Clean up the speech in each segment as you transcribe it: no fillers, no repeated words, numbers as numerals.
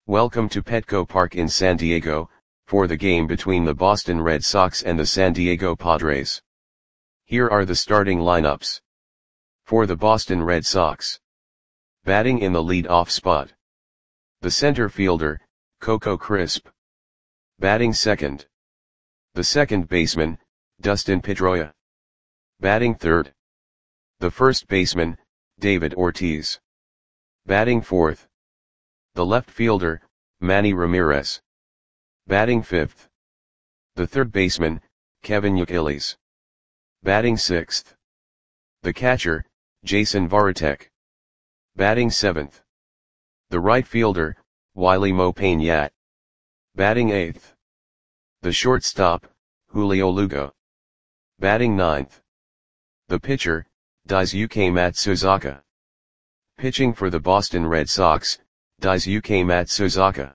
Welcome to Petco Park in San Diego, for the game between the Boston Red Sox and the San Diego Padres. Here are the starting lineups. For the Boston Red Sox. Batting in the lead-off spot. The center fielder, Coco Crisp. Batting second. The second baseman, Dustin Pedroia. Batting third. The first baseman, David Ortiz. Batting fourth. The left fielder, Manny Ramirez. Batting fifth. The third baseman, Kevin Youkilis. Batting sixth. The catcher, Jason Varitek. Batting seventh. The right fielder, Wily Mo Pena. Batting eighth. The shortstop, Julio Lugo. Batting ninth. The pitcher, Daisuke Matsuzaka. Pitching for the Boston Red Sox, Daisuke Matsuzaka.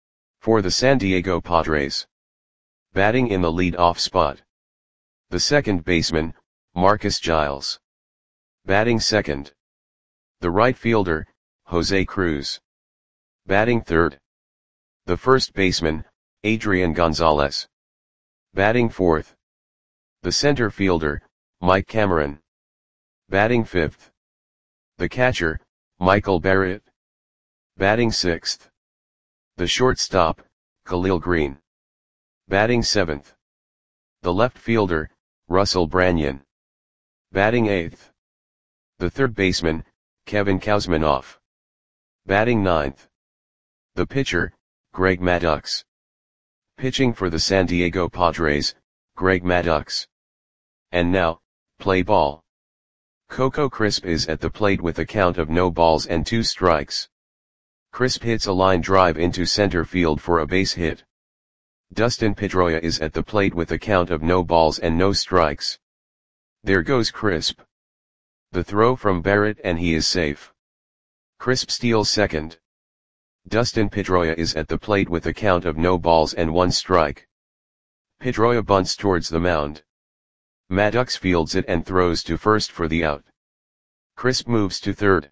For the San Diego Padres. Batting in the lead-off spot. The second baseman, Marcus Giles. Batting second. The right fielder, Jose Cruz. Batting third. The first baseman, Adrian Gonzalez. Batting fourth. The center fielder, Mike Cameron. Batting fifth. The catcher, Michael Barrett. Batting sixth. The shortstop, Khalil Green. Batting seventh. The left fielder, Russell Branyan. Batting eighth. The third baseman, Kevin Kouzmanoff. Batting ninth. The pitcher, Greg Maddux. Pitching for the San Diego Padres, Greg Maddux. And now, play ball. Coco Crisp is at the plate with a count of no balls and 2 strikes. Crisp hits a line drive into center field for a base hit. Dustin Pedroia is at the plate with a count of no balls and no strikes. There goes Crisp. The throw from Barrett and he is safe. Crisp steals second. Dustin Pedroia is at the plate with a count of no balls and 1 strike. Pedroia bunts towards the mound. Maddux fields it and throws to first for the out. Crisp moves to third.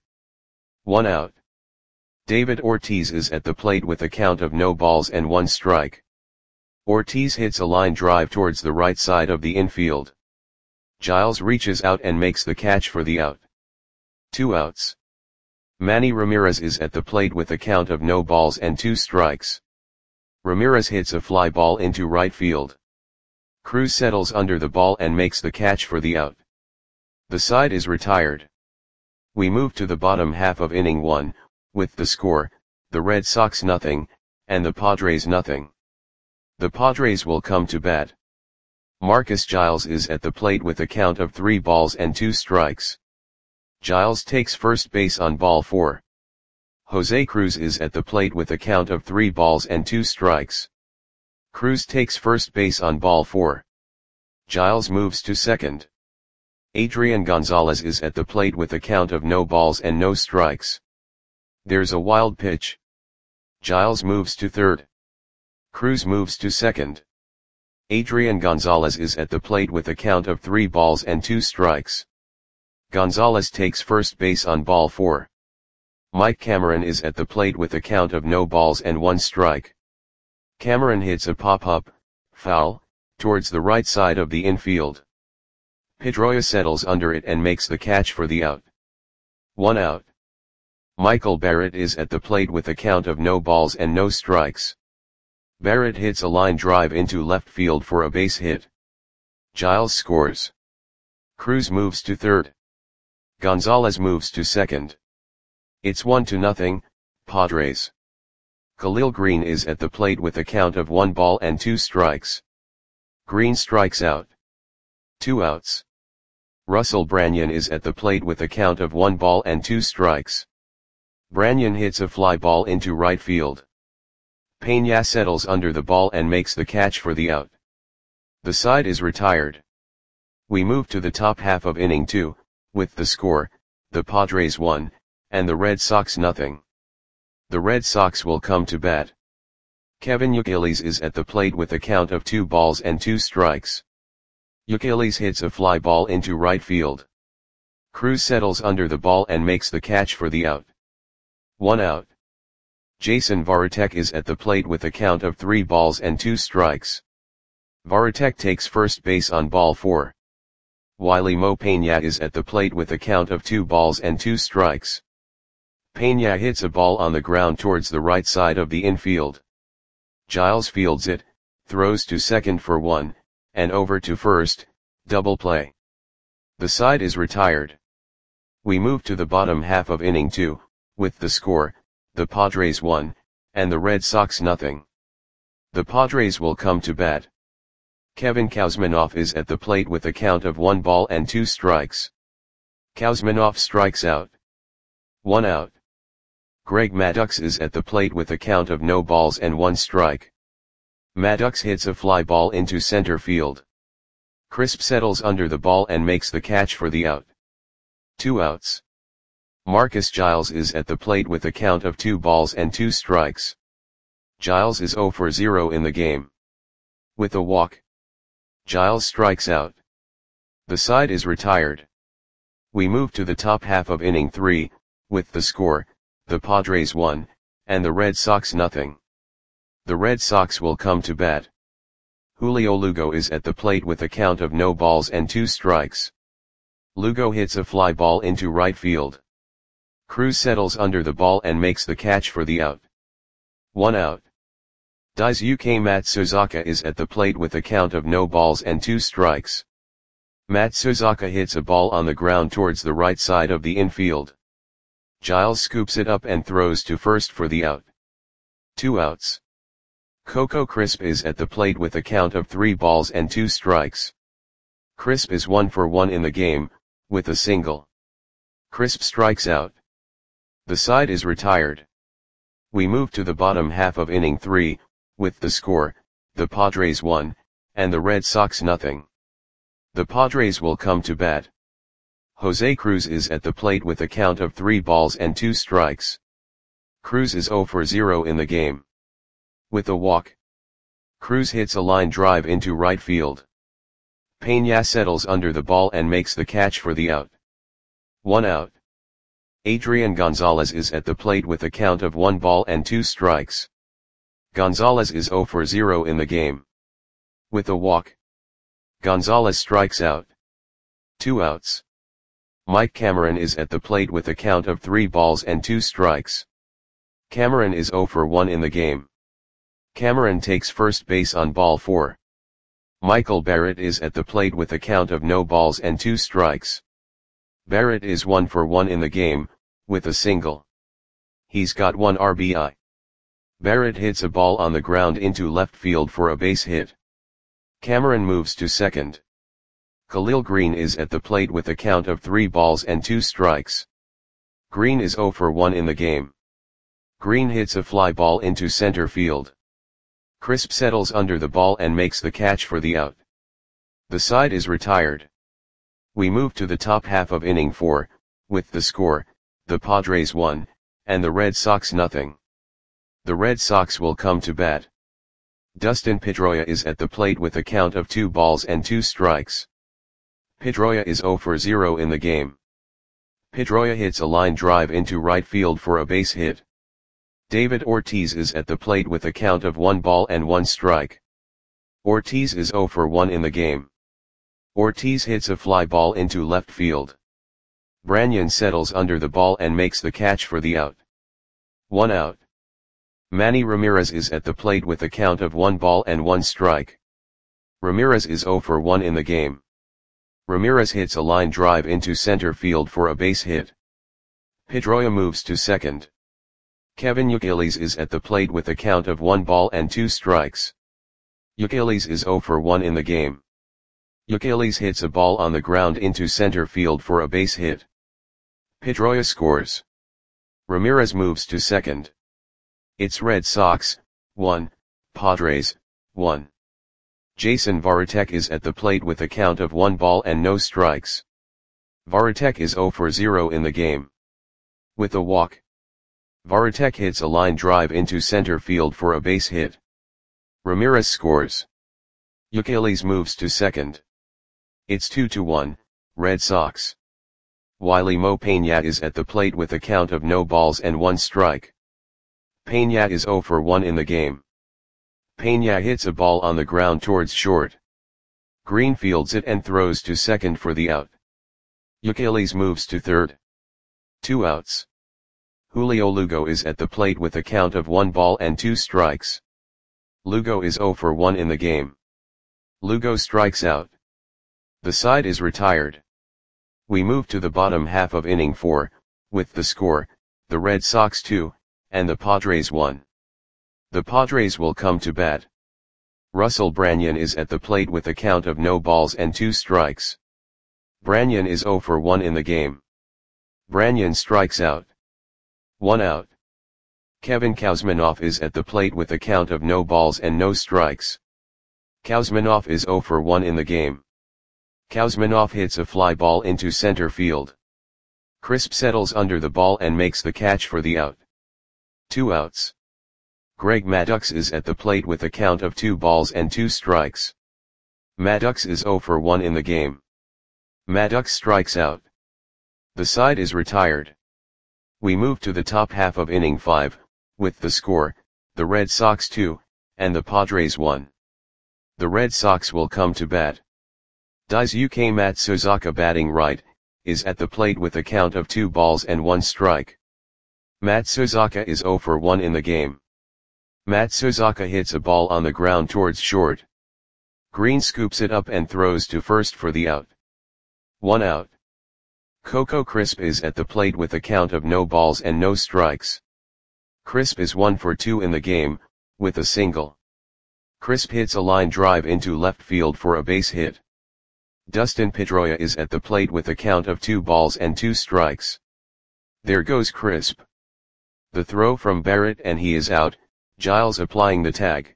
1 out. David Ortiz is at the plate with a count of no balls and 1 strike. Ortiz hits a line drive towards the right side of the infield. Giles reaches out and makes the catch for the out. 2 outs. Manny Ramirez is at the plate with a count of no balls and 2 strikes. Ramirez hits a fly ball into right field. Cruz settles under the ball and makes the catch for the out. The side is retired. We move to the bottom half of inning 1, with the score, the Red Sox nothing, and the Padres nothing. The Padres will come to bat. Marcus Giles is at the plate with a count of 3 balls and 2 strikes. Giles takes first base on ball 4. Jose Cruz is at the plate with a count of 3 balls and 2 strikes. Cruz takes first base on ball 4. Giles moves to second. Adrian Gonzalez is at the plate with a count of no balls and no strikes. There's a wild pitch. Giles moves to third. Cruz moves to second. Adrian Gonzalez is at the plate with a count of 3 balls and 2 strikes. Gonzalez takes first base on ball 4. Mike Cameron is at the plate with a count of no balls and 1 strike. Cameron hits a pop-up, foul, towards the right side of the infield. Pedroia settles under it and makes the catch for the out. 1 out. Michael Barrett is at the plate with a count of no balls and no strikes. Barrett hits a line drive into left field for a base hit. Giles scores. Cruz moves to third. Gonzalez moves to second. It's 1-0, Padres. Khalil Green is at the plate with a count of 1 ball and 2 strikes. Green strikes out. 2 outs. Russell Branyan is at the plate with a count of 1 ball and 2 strikes. Branyan hits a fly ball into right field. Pena settles under the ball and makes the catch for the out. The side is retired. We move to the top half of inning 2, with the score, the Padres 1, and the Red Sox nothing. The Red Sox will come to bat. Kevin Youkilis is at the plate with a count of 2 balls and 2 strikes. Youkilis hits a fly ball into right field. Cruz settles under the ball and makes the catch for the out. 1 out. Jason Varitek is at the plate with a count of 3 balls and 2 strikes. Varitek takes first base on ball 4. Wiley Mo Peña is at the plate with a count of 2 balls and 2 strikes. Peña hits a ball on the ground towards the right side of the infield. Giles fields it, throws to second for 1, and over to first, double play. The side is retired. We move to the bottom half of inning 2, with the score, the Padres 1, and the Red Sox nothing. The Padres will come to bat. Kevin Kouzmanoff is at the plate with a count of 1 ball and 2 strikes. Kouzmanoff strikes out. 1 out. Greg Maddux is at the plate with a count of no balls and 1 strike. Maddux hits a fly ball into center field. Crisp settles under the ball and makes the catch for the out. 2 outs. Marcus Giles is at the plate with a count of 2 balls and 2 strikes. Giles is 0 for 0 in the game. With a walk, Giles strikes out. The side is retired. We move to the top half of inning 3, with the score, the Padres 1, and the Red Sox nothing. The Red Sox will come to bat. Julio Lugo is at the plate with a count of no balls and 2 strikes. Lugo hits a fly ball into right field. Cruz settles under the ball and makes the catch for the out. 1 out. Daisuke Matsuzaka is at the plate with a count of no balls and 2 strikes. Matsuzaka hits a ball on the ground towards the right side of the infield. Giles scoops it up and throws to first for the out. 2 outs. Coco Crisp is at the plate with a count of 3 balls and 2 strikes. Crisp is 1 for 1 in the game, with a single. Crisp strikes out. The side is retired. We move to the bottom half of inning 3, with the score, the Padres 1, and the Red Sox nothing. The Padres will come to bat. Jose Cruz is at the plate with a count of 3 balls and 2 strikes. Cruz is 0 for 0 in the game. With a walk, Cruz hits a line drive into right field. Peña settles under the ball and makes the catch for the out. 1 out. Adrian Gonzalez is at the plate with a count of 1 ball and 2 strikes. Gonzalez is 0 for 0 in the game. With a walk, Gonzalez strikes out. 2 outs. Mike Cameron is at the plate with a count of 3 balls and 2 strikes. Cameron is 0 for 1 in the game. Cameron takes first base on ball 4. Michael Barrett is at the plate with a count of no balls and 2 strikes. Barrett is 1 for 1 in the game, with a single. He's got 1 RBI. Barrett hits a ball on the ground into left field for a base hit. Cameron moves to second. Khalil Green is at the plate with a count of 3 balls and 2 strikes. Green is 0 for 1 in the game. Green hits a fly ball into center field. Crisp settles under the ball and makes the catch for the out. The side is retired. We move to the top half of inning 4, with the score, the Padres 1, and the Red Sox nothing. The Red Sox will come to bat. Dustin Pedroia is at the plate with a count of 2 balls and 2 strikes. Pedroia is 0 for 0 in the game. Pedroia hits a line drive into right field for a base hit. David Ortiz is at the plate with a count of 1 ball and 1 strike. Ortiz is 0 for 1 in the game. Ortiz hits a fly ball into left field. Branyan settles under the ball and makes the catch for the out. 1 out. Manny Ramirez is at the plate with a count of 1 ball and 1 strike. Ramirez is 0 for 1 in the game. Ramirez hits a line drive into center field for a base hit. Pedroia moves to second. Kevin Youkilis is at the plate with a count of 1 ball and 2 strikes. Youkilis is 0 for 1 in the game. Youkilis hits a ball on the ground into center field for a base hit. Pedroia scores. Ramirez moves to second. It's Red Sox, 1, Padres, 1. Jason Varitek is at the plate with a count of 1 ball and no strikes. Varitek is 0 for 0 in the game. With a walk, Varitek hits a line drive into center field for a base hit. Ramirez scores. Youkilis moves to second. It's 2-1, Red Sox. Wiley Mo Peña is at the plate with a count of no balls and 1 strike. Peña is 0 for 1 in the game. Peña hits a ball on the ground towards short. Green fields it and throws to second for the out. Ukeles moves to third. 2 outs. Julio Lugo is at the plate with a count of 1 ball and 2 strikes. Lugo is 0 for 1 in the game. Lugo strikes out. The side is retired. We move to the bottom half of inning 4, with the score, the Red Sox 2, and the Padres 1. The Padres will come to bat. Russell Branyan is at the plate with a count of no balls and 2 strikes. Branyan is 0 for 1 in the game. Branyan strikes out. 1 out. Kevin Kouzmanoff is at the plate with a count of no balls and no strikes. Kouzmanoff is 0 for 1 in the game. Kouzmanoff hits a fly ball into center field. Crisp settles under the ball and makes the catch for the out. 2 outs. Greg Maddux is at the plate with a count of 2 balls and 2 strikes. Maddux is 0 for 1 in the game. Maddux strikes out. The side is retired. We move to the top half of inning 5, with the score, the Red Sox 2, and the Padres 1. The Red Sox will come to bat. Daisuke Matsuzaka, batting right, is at the plate with a count of 2 balls and 1 strike. Matsuzaka is 0 for 1 in the game. Matsuzaka hits a ball on the ground towards short. Green scoops it up and throws to first for the out. 1 out. Coco Crisp is at the plate with a count of no balls and no strikes. Crisp is 1 for 2 in the game, with a single. Crisp hits a line drive into left field for a base hit. Dustin Pedroia is at the plate with a count of 2 balls and 2 strikes. There goes Crisp. The throw from Barrett and he is out, Giles applying the tag.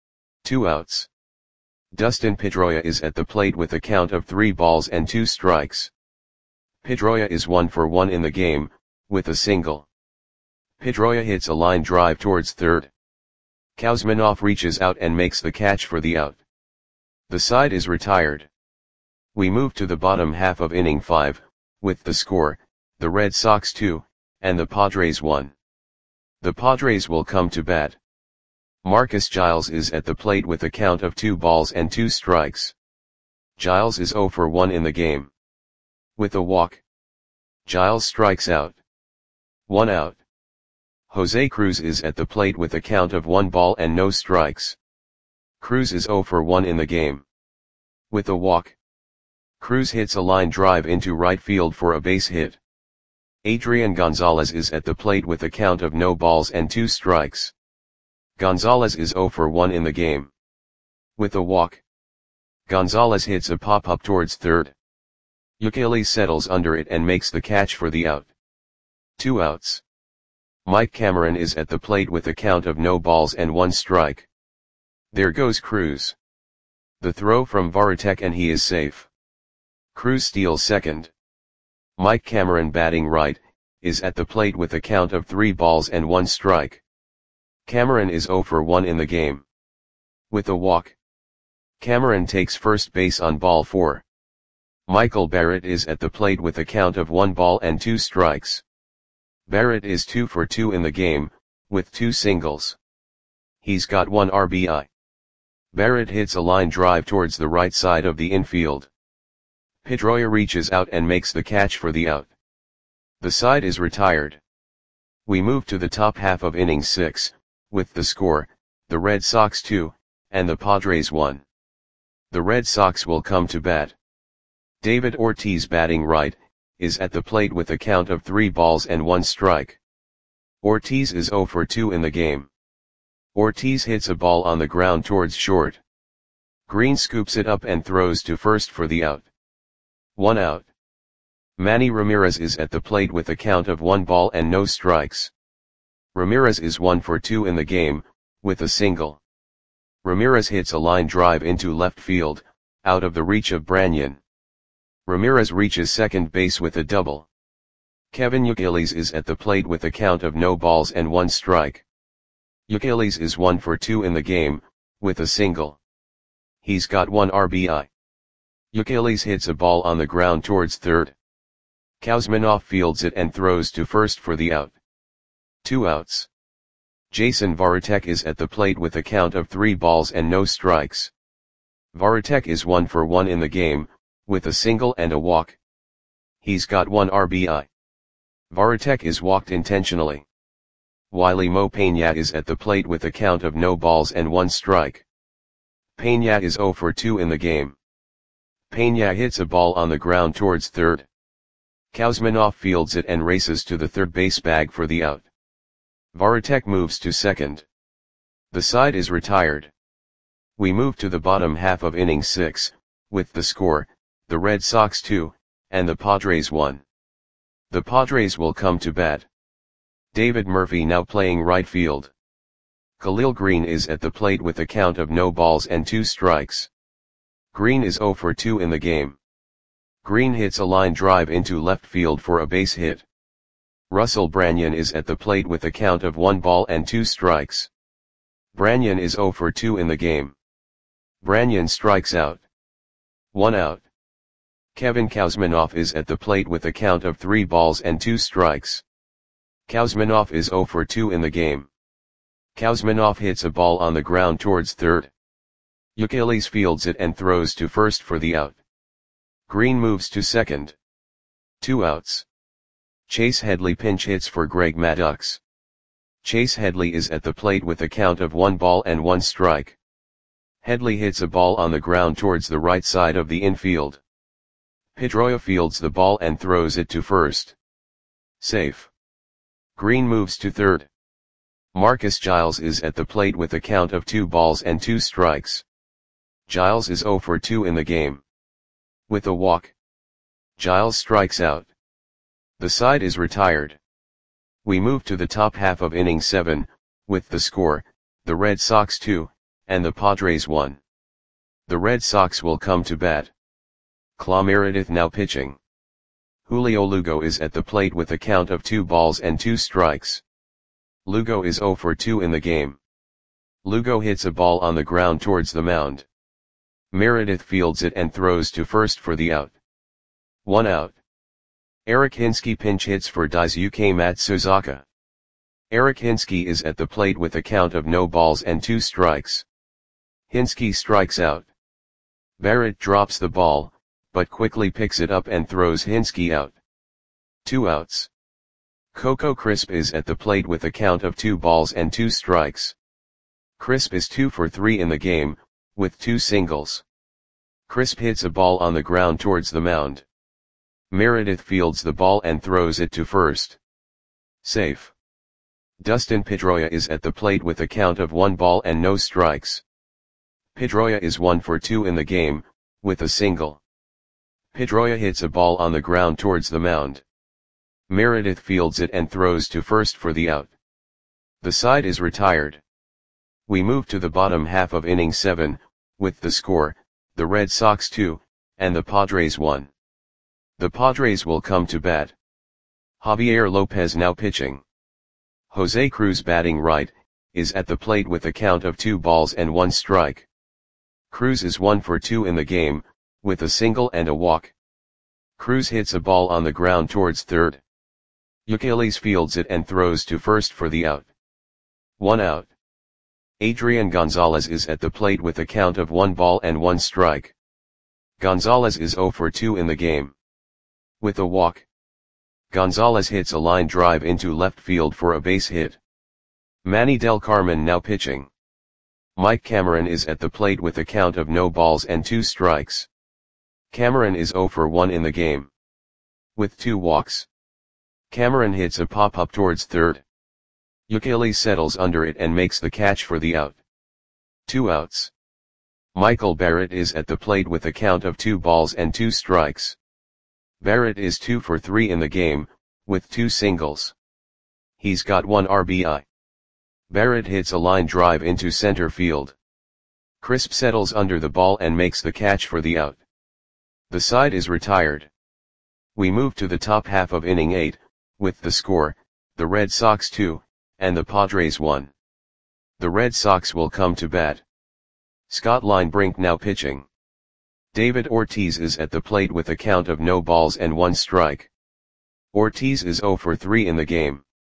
2 outs. Dustin Pedroia is at the plate with a count of 3 balls and 2 strikes. Pedroia is 1 for 1 in the game, with a single. Pedroia hits a line drive towards third. Kouzmanoff reaches out and makes the catch for the out. The side is retired. We move to the bottom half of inning 5, with the score, the Red Sox 2, and the Padres 1. The Padres will come to bat. Marcus Giles is at the plate with a count of 2 balls and 2 strikes. Giles is 0 for 1 in the game. With a walk, Giles strikes out. 1 out. Jose Cruz is at the plate with a count of 1 ball and no strikes. Cruz is 0 for 1 in the game. With a walk, Cruz hits a line drive into right field for a base hit. Adrian Gonzalez is at the plate with a count of no balls and 2 strikes. Gonzalez is 0 for 1 in the game. With a walk, Gonzalez hits a pop-up towards third. Ukeles settles under it and makes the catch for the out. 2 outs. Mike Cameron is at the plate with a count of no balls and 1 strike. There goes Cruz. The throw from Varitek and he is safe. Cruz steals second. Mike Cameron, batting right, is at the plate with a count of 3 balls and 1 strike. Cameron is 0 for 1 in the game. With a walk, Cameron takes first base on ball 4. Michael Barrett is at the plate with a count of 1 ball and 2 strikes. Barrett is 2 for 2 in the game, with 2 singles. He's got 1 RBI. Barrett hits a line drive towards the right side of the infield. Pedroia reaches out and makes the catch for the out. The side is retired. We move to the top half of inning 6, with the score, the Red Sox 2, and the Padres 1. The Red Sox will come to bat. David Ortiz, batting right, is at the plate with a count of 3 balls and 1 strike. Ortiz is 0 for 2 in the game. Ortiz hits a ball on the ground towards short. Green scoops it up and throws to first for the out. 1 out. Manny Ramirez is at the plate with a count of 1 ball and no strikes. Ramirez is 1 for 2 in the game, with a single. Ramirez hits a line drive into left field, out of the reach of Branyan. Ramirez reaches second base with a double. Kevin Ukeles is at the plate with a count of no balls and 1 strike. Ukeles is 1 for 2 in the game, with a single. He's got 1 RBI. Ukeles hits a ball on the ground towards third. Kouzmanoff fields it and throws to first for the out. 2 outs. Jason Varitek is at the plate with a count of 3 balls and no strikes. Varitek is 1 for 1 in the game, with a single and a walk. He's got 1 RBI. Varitek is walked intentionally. Wiley Mo Peña is at the plate with a count of no balls and 1 strike. Peña is 0 for 2 in the game. Peña hits a ball on the ground towards third. Kuzminov fields it and races to the third base bag for the out. Varitek moves to second. The side is retired. We move to the bottom half of inning 6, with the score, the Red Sox 2, and the Padres 1. The Padres will come to bat. David Murphy now playing right field. Khalil Green is at the plate with a count of no balls and 2 strikes. Green is 0 for 2 in the game. Green hits a line drive into left field for a base hit. Russell Branyan is at the plate with a count of 1 ball and 2 strikes. Branyan is 0 for 2 in the game. Branyan strikes out. 1 out. Kevin Kuzminov is at the plate with a count of 3 balls and 2 strikes. Kuzminov is 0 for 2 in the game. Kuzminov hits a ball on the ground towards third. Youkilis fields it and throws to first for the out. Green moves to second. 2 outs. Chase Headley pinch hits for Greg Maddux. Chase Headley is at the plate with a count of 1 ball and 1 strike. Headley hits a ball on the ground towards the right side of the infield. Pedroia fields the ball and throws it to first. Safe. Green moves to third. Marcus Giles is at the plate with a count of 2 balls and 2 strikes. Giles is 0 for 2 in the game. With a walk, Giles strikes out. The side is retired. We move to the top half of inning 7, with the score, the Red Sox 2, and the Padres 1. The Red Sox will come to bat. Clay Meredith now pitching. Julio Lugo is at the plate with a count of 2 balls and 2 strikes. Lugo is 0 for 2 in the game. Lugo hits a ball on the ground towards the mound. Meredith fields it and throws to first for the out. 1 out. Eric Hinske pinch hits for Daisuke Matsuzaka. Eric Hinske is at the plate with a count of no balls and 2 strikes. Hinske strikes out. Barrett drops the ball, but quickly picks it up and throws Hinske out. 2 outs. Coco Crisp is at the plate with a count of 2 balls and 2 strikes. Crisp is 2 for 3 in the game, with 2 singles. Crisp hits a ball on the ground towards the mound. Meredith fields the ball and throws it to first. Safe. Dustin Pedroia is at the plate with a count of 1 ball and no strikes. Pedroia is 1 for 2 in the game, with a single. Pedroia hits a ball on the ground towards the mound. Meredith fields it and throws to first for the out. The side is retired. We move to the bottom half of inning 7, with the score, the Red Sox 2, and the Padres 1. The Padres will come to bat. Javier Lopez now pitching. Jose Cruz batting right, is at the plate with a count of 2 balls and 1 strike. Cruz is 1 for 2 in the game, with a single and a walk. Cruz hits a ball on the ground towards third. Youkilis fields it and throws to first for the out. 1 out. Adrian Gonzalez is at the plate with a count of 1 ball and 1 strike. Gonzalez is 0 for 2 in the game. With a walk, Gonzalez hits a line drive into left field for a base hit. Manny Del Carmen now pitching. Mike Cameron is at the plate with a count of no balls and 2 strikes. Cameron is 0 for 1 in the game. With 2 walks, Cameron hits a pop-up towards third. Youkilis settles under it and makes the catch for the out. 2 outs. Michael Barrett is at the plate with a count of 2 balls and 2 strikes. Barrett is 2 for 3 in the game, with 2 singles. He's got 1 RBI. Barrett hits a line drive into center field. Crisp settles under the ball and makes the catch for the out. The side is retired. We move to the top half of inning 8, with the score, the Red Sox 2, and the Padres 1. The Red Sox will come to bat. Scott Linebrink now pitching. David Ortiz is at the plate with a count of no balls and 1 strike. Ortiz is 0 for 3 in the game.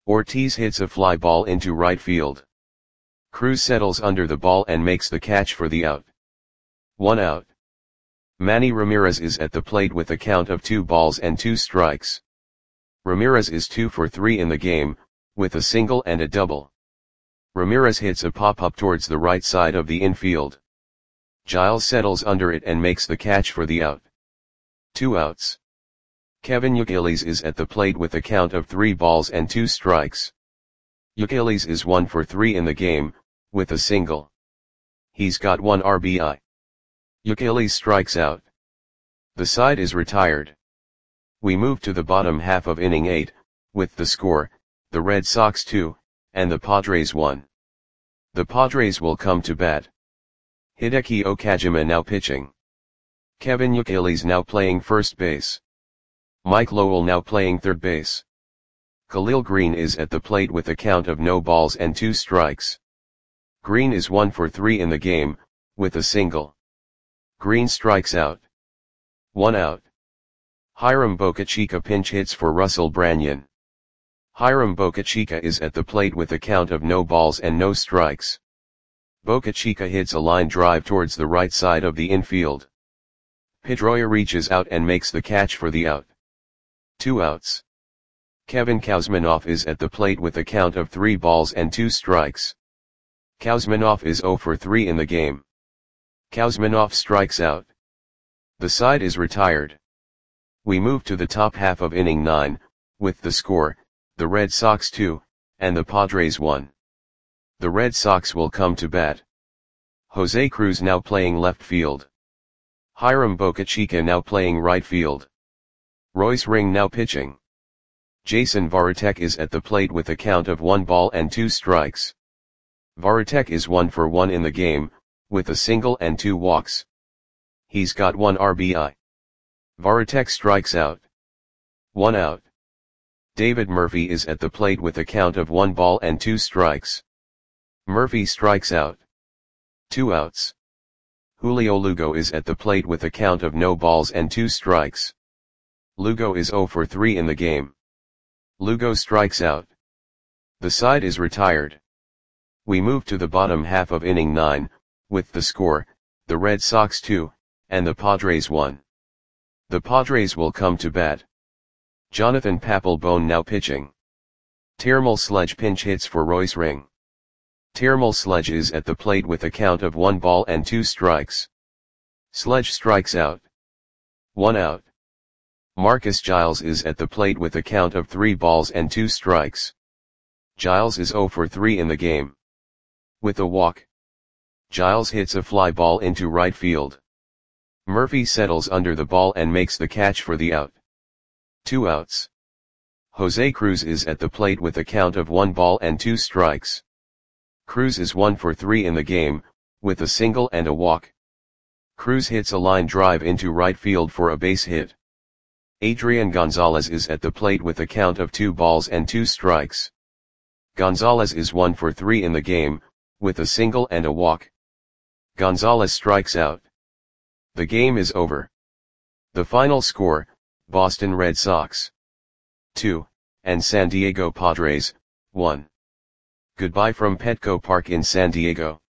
Ortiz hits a fly ball into right field. Cruz settles under the ball and makes the catch for the out. 1 out. Manny Ramirez is at the plate with a count of 2 balls and 2 strikes. Ramirez is 2 for 3 in the game, with a single and a double. Ramirez hits a pop-up towards the right side of the infield. Giles settles under it and makes the catch for the out. 2 outs. Kevin Youkilis is at the plate with a count of 3 balls and 2 strikes. Youkilis is 1 for 3 in the game, with a single. He's got 1 RBI. Youkilis strikes out. The side is retired. We move to the bottom half of inning 8, with the score, the Red Sox 2, and the Padres 1. The Padres will come to bat. Hideki Okajima now pitching. Kevin Youkilis now playing first base. Mike Lowell now playing third base. Khalil Green is at the plate with a count of no balls and 2 strikes. Green is 1 for 3 in the game, with a single. Green strikes out. 1 out. Hiram Bocachica pinch hits for Russell Branyan. Hiram Bocachica is at the plate with a count of no balls and no strikes. Bocachica hits a line drive towards the right side of the infield. Pedroia reaches out and makes the catch for the out. 2 outs. Kevin Kouzmanoff is at the plate with a count of 3 balls and 2 strikes. Kouzmanoff is 0 for 3 in the game. Kouzmanoff strikes out. The side is retired. We move to the top half of inning 9, with the score, the Red Sox 2, and the Padres 1. The Red Sox will come to bat. Jose Cruz now playing left field. Hiram Bocachica now playing right field. Royce Ring now pitching. Jason Varitek is at the plate with a count of 1 ball and 2 strikes. Varitek is 1 for 1 in the game, with a single and 2 walks. He's got 1 RBI. Varitek strikes out. 1 out. David Murphy is at the plate with a count of 1 ball and 2 strikes. Murphy strikes out. 2 outs. Julio Lugo is at the plate with a count of no balls and 2 strikes. Lugo is 0 for 3 in the game. Lugo strikes out. The side is retired. We move to the bottom half of inning 9, with the score, the Red Sox 2, and the Padres 1. The Padres will come to bat. Jonathan Papelbon now pitching. Termal Sledge pinch hits for Royce Ring. Termal Sledge is at the plate with a count of 1 ball and 2 strikes. Sledge strikes out. 1 out. Marcus Giles is at the plate with a count of 3 balls and 2 strikes. Giles is 0 for 3 in the game. With a walk. Giles hits a fly ball into right field. Murphy settles under the ball and makes the catch for the out. 2 outs. Jose Cruz is at the plate with a count of 1 ball and 2 strikes. Cruz is 1 for 3 in the game, with a single and a walk. Cruz hits a line drive into right field for a base hit. Adrian Gonzalez is at the plate with a count of 2 balls and 2 strikes. Gonzalez is 1 for 3 in the game, with a single and a walk. Gonzalez strikes out. The game is over. The final score, Boston Red Sox 2, and San Diego Padres 1. Goodbye from Petco Park in San Diego.